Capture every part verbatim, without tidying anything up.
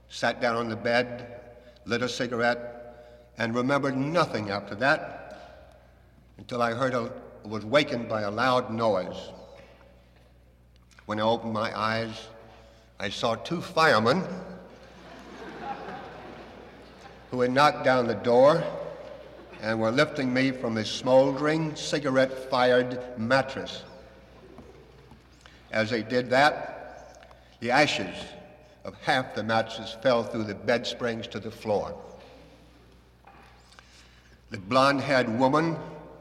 sat down on the bed, lit a cigarette, and remembered nothing after that until I heard a, was wakened by a loud noise. When I opened my eyes, I saw two firemen who had knocked down the door and were lifting me from a smoldering, cigarette-fired mattress. As they did that, the ashes of half the mattress fell through the bed springs to the floor. The blonde-haired woman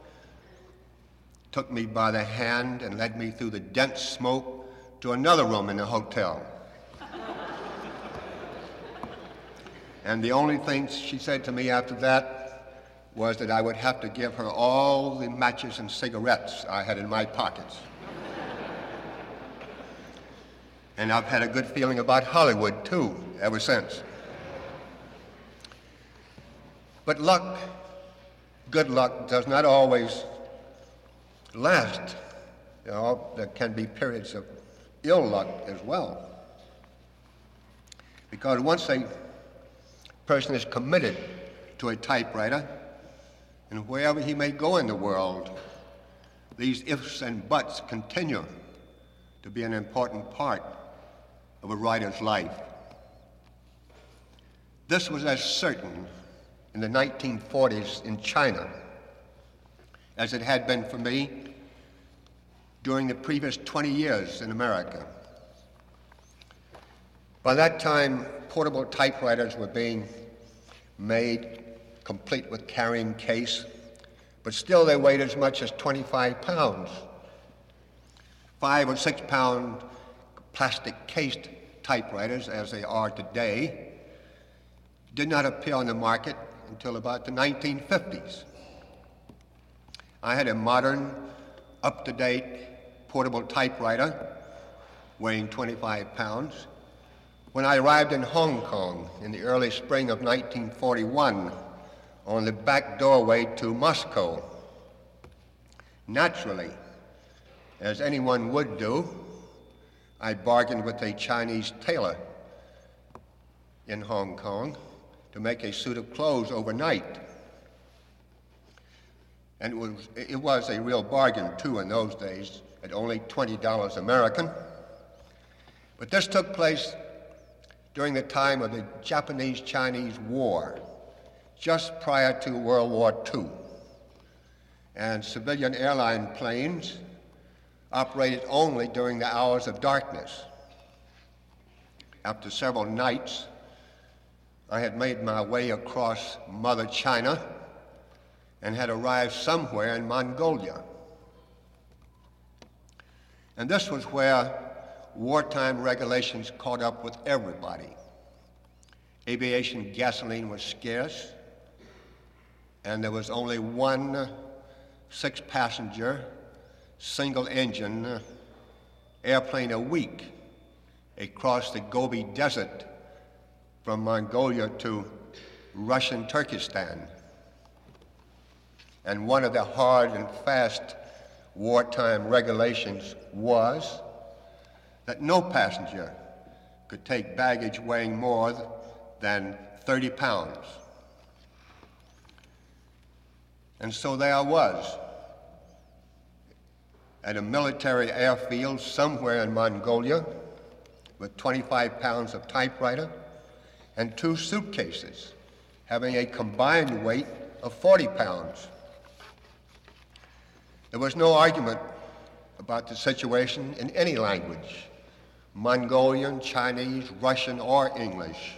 took me by the hand and led me through the dense smoke to another room in the hotel. And the only thing she said to me after that was that I would have to give her all the matches and cigarettes I had in my pockets. And I've had a good feeling about Hollywood, too, ever since. But luck, good luck, does not always last. You know, there can be periods of ill luck as well. Because once a person is committed to a typewriter, and wherever he may go in the world, these ifs and buts continue to be an important part of a writer's life. This was as certain in the nineteen forties in China as it had been for me during the previous twenty years in America. By that time, portable typewriters were being made, complete with carrying case, but still they weighed as much as twenty-five pounds. Five or six pound plastic cased typewriters, as they are today, did not appear on the market until about the nineteen fifties. I had a modern, up-to-date portable typewriter weighing twenty-five pounds when I arrived in Hong Kong in the early spring of nineteen forty-one on the back doorway to Moscow. Naturally, as anyone would do, I bargained with a Chinese tailor in Hong Kong to make a suit of clothes overnight. And it was, it was a real bargain, too, in those days, at only twenty dollars American. But this took place during the time of the Japanese-Chinese War, just prior to World War Two. And civilian airline planes operated only during the hours of darkness. After several nights, I had made my way across Mother China and had arrived somewhere in Mongolia. And this was where wartime regulations caught up with everybody. Aviation gasoline was scarce, and there was only one six-passenger, single-engine airplane a week across the Gobi Desert from Mongolia to Russian Turkestan. And one of the hard and fast wartime regulations was that no passenger could take baggage weighing more than thirty pounds. And so there I was, at a military airfield somewhere in Mongolia with twenty-five pounds of typewriter and two suitcases having a combined weight of forty pounds. There was no argument about the situation in any language, Mongolian, Chinese, Russian, or English.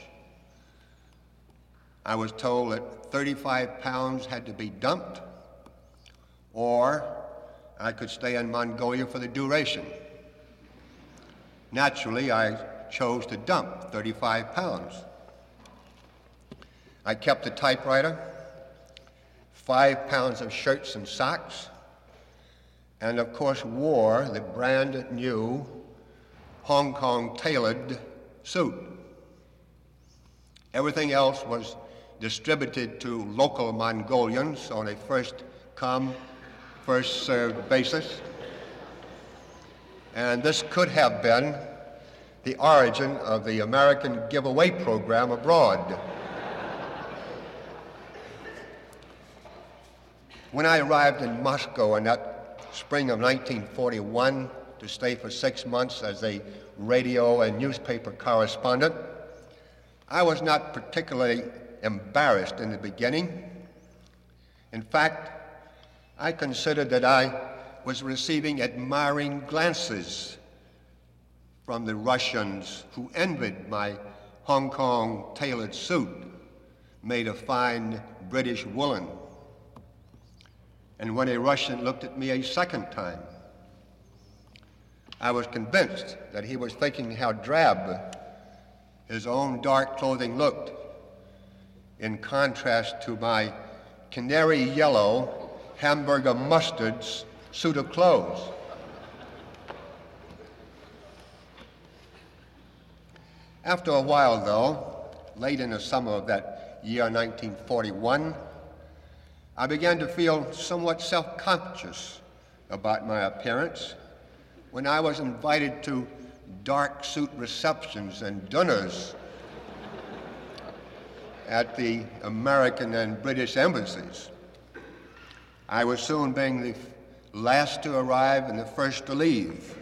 I was told that thirty-five pounds had to be dumped, or I could stay in Mongolia for the duration. Naturally, I chose to dump thirty-five pounds. I kept the typewriter, five pounds of shirts and socks, and of course wore the brand new Hong Kong tailored suit. Everything else was distributed to local Mongolians on a first come, first served basis. And this could have been the origin of the American giveaway program abroad. When I arrived in Moscow in that spring of nineteen forty-one to stay for six months as a radio and newspaper correspondent, I was not particularly embarrassed in the beginning. In fact, I considered that I was receiving admiring glances from the Russians who envied my Hong Kong tailored suit made of fine British woolen. And when a Russian looked at me a second time, I was convinced that he was thinking how drab his own dark clothing looked in contrast to my canary yellow hamburger mustard suit of clothes. After a while, though, late in the summer of that year nineteen forty-one, I began to feel somewhat self-conscious about my appearance when I was invited to dark suit receptions and dinners at the American and British embassies. I was soon being the last to arrive and the first to leave.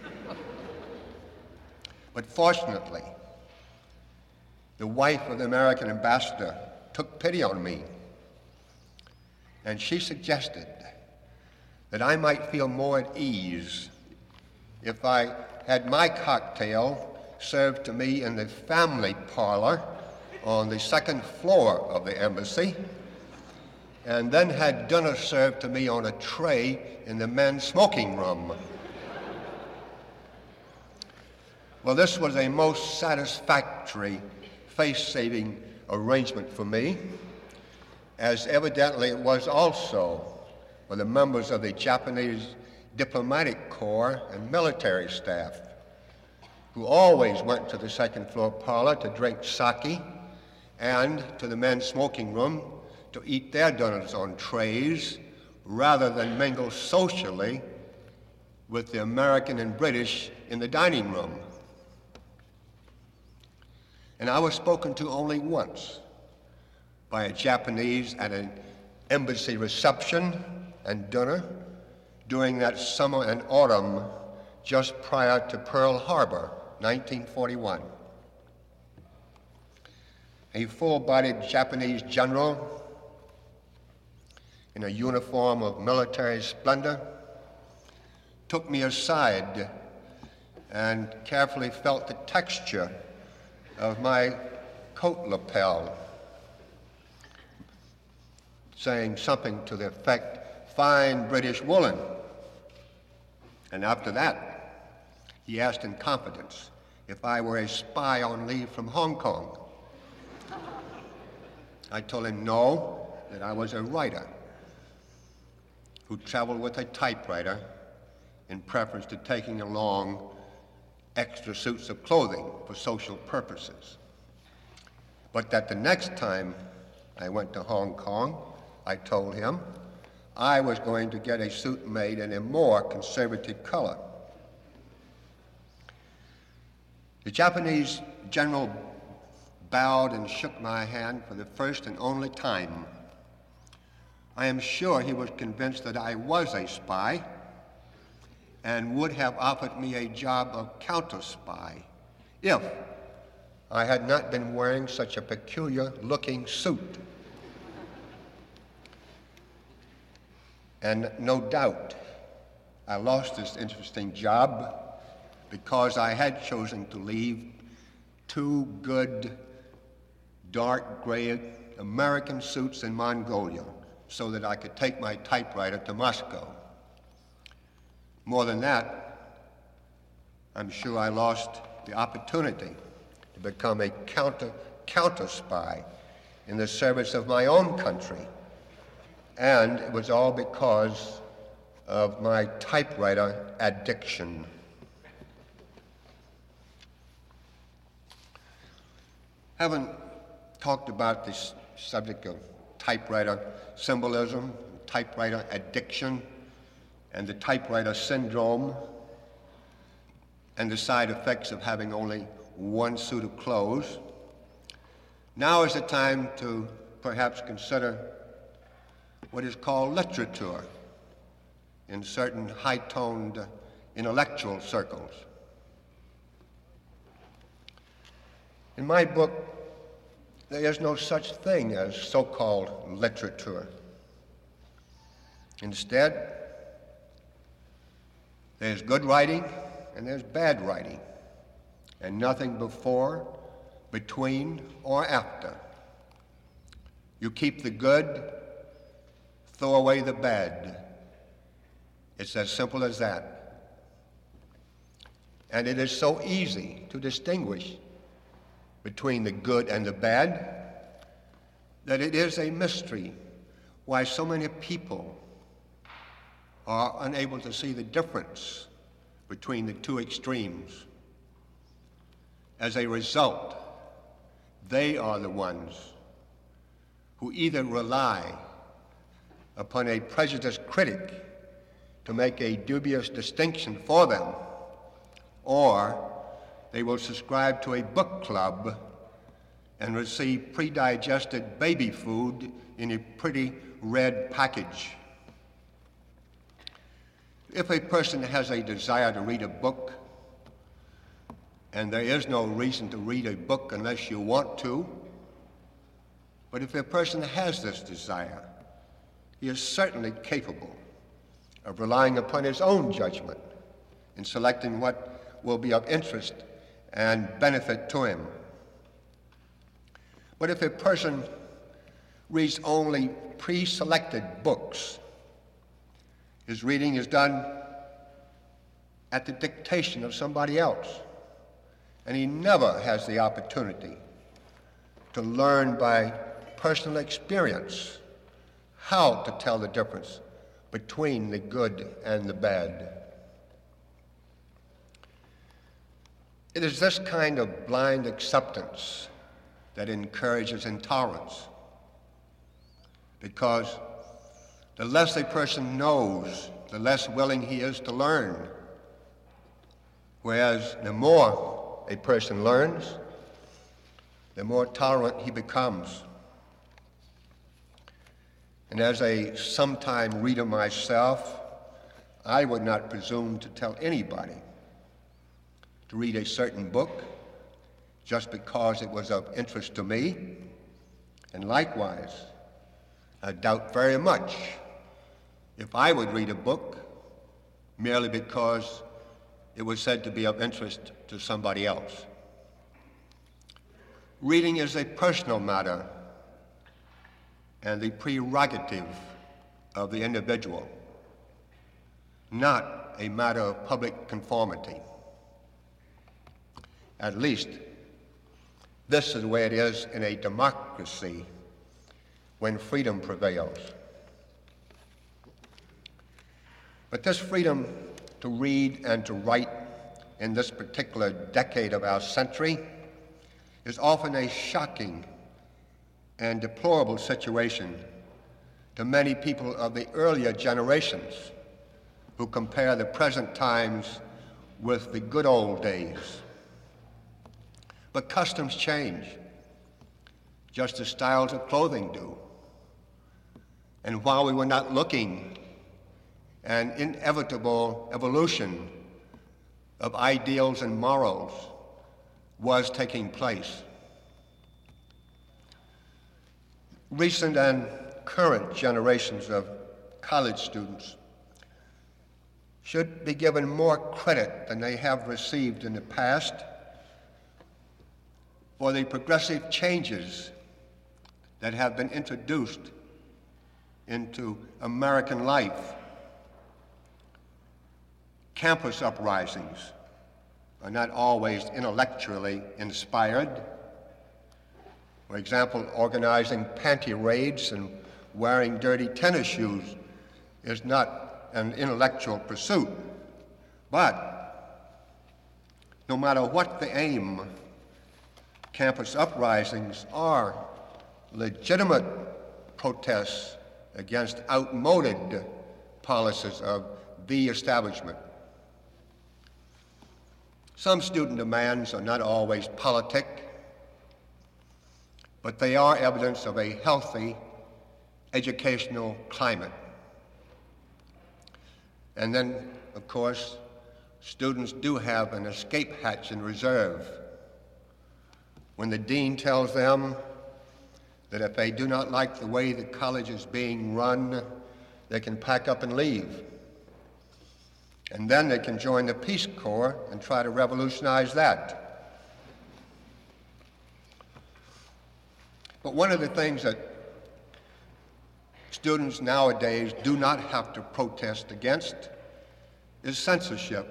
But fortunately, the wife of the American ambassador took pity on me, and she suggested that I might feel more at ease if I had my cocktail served to me in the family parlor on the second floor of the embassy, and then had dinner served to me on a tray in the men's smoking room. Well, this was a most satisfactory, face-saving arrangement for me, as evidently it was also for the members of the Japanese diplomatic corps and military staff, who always went to the second floor parlor to drink sake and to the men's smoking room to eat their dinners on trays rather than mingle socially with the American and British in the dining room. And I was spoken to only once by a Japanese at an embassy reception and dinner during that summer and autumn just prior to Pearl Harbor, nineteen forty-one. A full-bodied Japanese general in a uniform of military splendor took me aside and carefully felt the texture of my coat lapel, saying something to the effect, "Fine British woolen." And after that, he asked in confidence if I were a spy on leave from Hong Kong. I told him no, that I was a writer who traveled with a typewriter in preference to taking along extra suits of clothing for social purposes. But that the next time I went to Hong Kong, I told him, I was going to get a suit made in a more conservative color. The Japanese general bowed and shook my hand for the first and only time. I am sure he was convinced that I was a spy and would have offered me a job of counter-spy if I had not been wearing such a peculiar-looking suit. And no doubt, I lost this interesting job because I had chosen to leave two good, dark gray American suits in Mongolia so that I could take my typewriter to Moscow. More than that, I'm sure I lost the opportunity to become a counter, counter-spy in the service of my own country. And it was all because of my typewriter addiction. Having talked about this subject of typewriter symbolism, typewriter addiction, and the typewriter syndrome, and the side effects of having only one suit of clothes. Now is the time to perhaps consider what is called literature in certain high-toned intellectual circles. In my book, there is no such thing as so-called literature. Instead, there's good writing and there's bad writing, and nothing before, between, or after. You keep the good, throw away the bad. It's as simple as that. And it is so easy to distinguish between the good and the bad that it is a mystery why so many people are unable to see the difference between the two extremes. As a result, they are the ones who either rely upon a prejudiced critic to make a dubious distinction for them, or they will subscribe to a book club and receive pre-digested baby food in a pretty red package. If a person has a desire to read a book, and there is no reason to read a book unless you want to, but if a person has this desire, he is certainly capable of relying upon his own judgment in selecting what will be of interest and benefit to him. But if a person reads only pre-selected books, his reading is done at the dictation of somebody else, and he never has the opportunity to learn by personal experience how to tell the difference between the good and the bad. It is this kind of blind acceptance that encourages intolerance, because the less a person knows, the less willing he is to learn, whereas the more a person learns, the more tolerant he becomes. And as a sometime reader myself, I would not presume to tell anybody to read a certain book just because it was of interest to me, and likewise, I doubt very much if I would read a book merely because it was said to be of interest to somebody else. Reading is a personal matter and the prerogative of the individual, not a matter of public conformity. At least, this is the way it is in a democracy when freedom prevails. But this freedom to read and to write in this particular decade of our century is often a shocking and deplorable situation to many people of the earlier generations who compare the present times with the good old days. But customs change, just as styles of clothing do. And while we were not looking, an inevitable evolution of ideals and morals was taking place. Recent and current generations of college students should be given more credit than they have received in the past for the progressive changes that have been introduced into American life. Campus uprisings are not always intellectually inspired. For example, organizing panty raids and wearing dirty tennis shoes is not an intellectual pursuit. But no matter what the aim, campus uprisings are legitimate protests against outmoded policies of the establishment. Some student demands are not always politic, but they are evidence of a healthy educational climate. And then, of course, students do have an escape hatch in reserve. When the dean tells them that if they do not like the way the college is being run, they can pack up and leave. And then they can join the Peace Corps and try to revolutionize that. But one of the things that students nowadays do not have to protest against is censorship.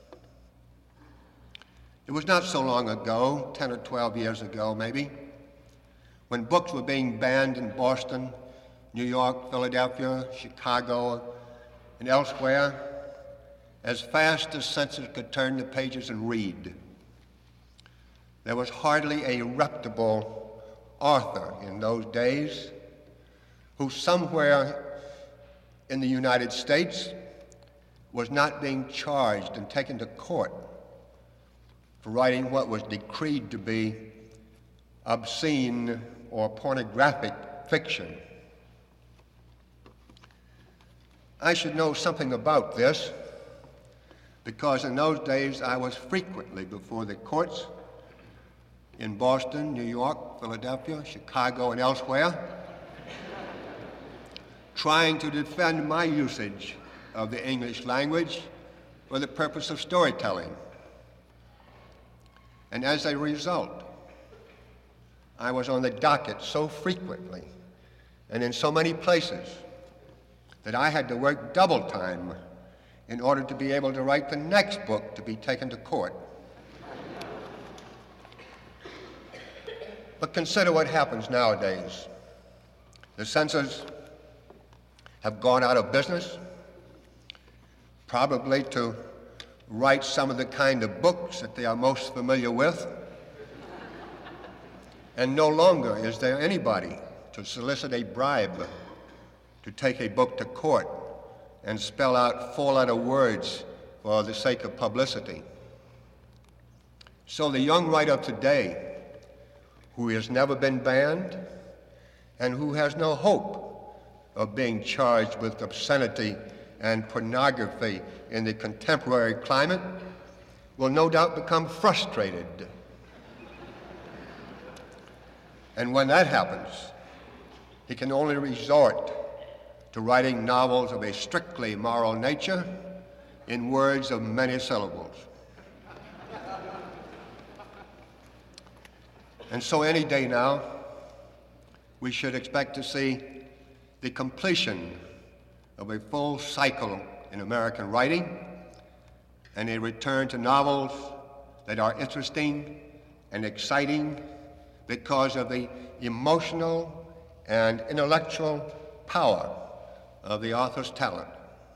It was not so long ago, ten or twelve years ago maybe, when books were being banned in Boston, New York, Philadelphia, Chicago, and elsewhere, as fast as censors could turn the pages and read. There was hardly a reputable author in those days who somewhere in the United States was not being charged and taken to court for writing what was decreed to be obscene or pornographic fiction. I should know something about this because in those days I was frequently before the courts in Boston, New York, Philadelphia, Chicago, and elsewhere, trying to defend my usage of the English language for the purpose of storytelling. And as a result, I was on the docket so frequently and in so many places that I had to work double time in order to be able to write the next book to be taken to court. But consider what happens nowadays. The censors have gone out of business, probably to write some of the kind of books that they are most familiar with. And no longer is there anybody to solicit a bribe to take a book to court and spell out four-letter words for the sake of publicity. So the young writer of today, who has never been banned and who has no hope of being charged with obscenity and pornography in the contemporary climate, will no doubt become frustrated. And when that happens, he can only resort to writing novels of a strictly moral nature in words of many syllables. And so any day now, we should expect to see the completion of a full cycle in American writing and a return to novels that are interesting and exciting because of the emotional and intellectual power of the author's talent.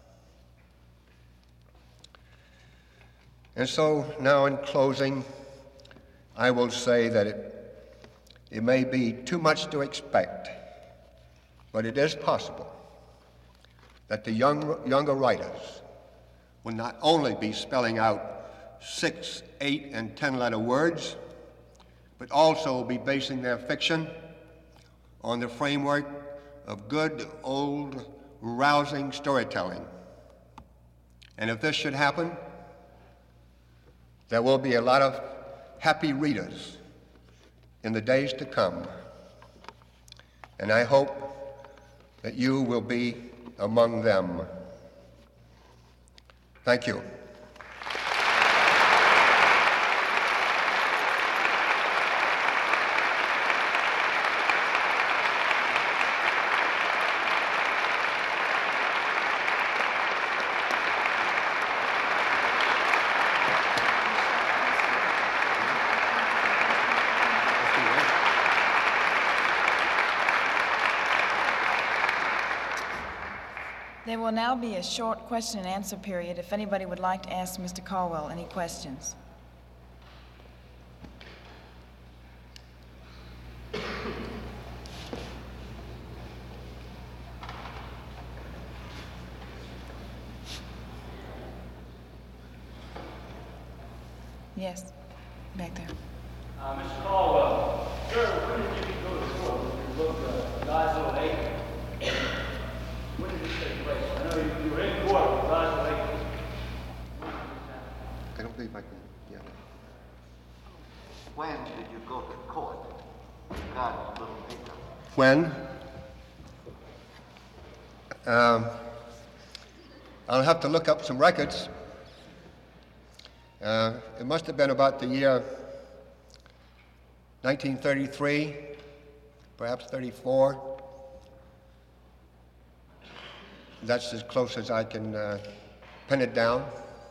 And so now in closing, I will say that it, it may be too much to expect, but it is possible that the young, younger writers will not only be spelling out six, eight, and ten-letter words, but also be basing their fiction on the framework of good, old, rousing storytelling. And if this should happen, there will be a lot of happy readers in the days to come. And I hope that you will be among them. Thank you. There will now be a short question and answer period if anybody would like to ask Mister Caldwell any questions. Yes, back there. Uh, Mister Caldwell, sir, when did you go to court with your book, uh, God's Little Acre? When did this take place? I know you, you were in court with God's Little Acre. I don't believe I can, yeah. When did you go to court? God's Little Acre. When? Um, I'll have to look up some records. Uh, it must have been about the year nineteen thirty-three, perhaps thirty-four. That's as close as I can uh, pin it down.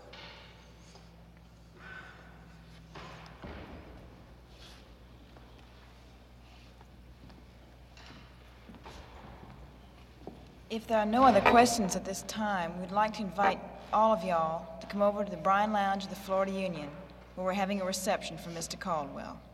If there are no other questions at this time, we'd like to invite all of y'all to come over to the Bryan Lounge of the Florida Union, where we're having a reception for Mister Caldwell.